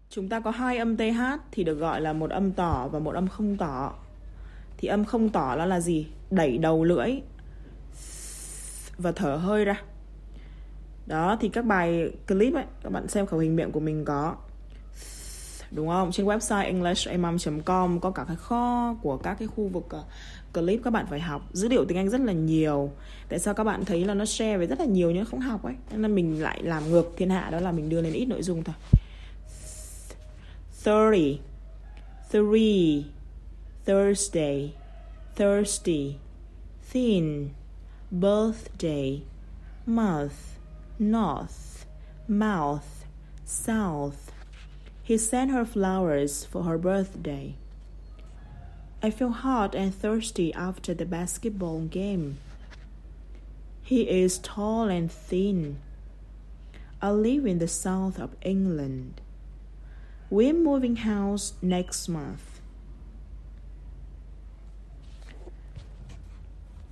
Chúng ta có hai âm TH thì được gọi là một âm tỏ và một âm không tỏ. Thì âm không tỏ đó là gì? Đẩy đầu lưỡi và thở hơi ra. Đó, thì các bài clip ấy, các bạn xem khẩu hình miệng của mình có, đúng không? Trên website englishamom.com có cả cái kho của các cái khu vực clip các bạn phải học. Dữ liệu tiếng Anh rất là nhiều. Tại sao các bạn thấy là nó share với rất là nhiều nhưng không học ấy? Nên là mình lại làm ngược thiên hạ, đó là mình đưa lên ít nội dung thôi. 30, 3, Thursday, thirsty, thin, birthday, month, north, mouth, south. He sent her flowers for her birthday. I feel hot and thirsty after the basketball game. He is tall and thin. I live in the south of England. We're moving house next month.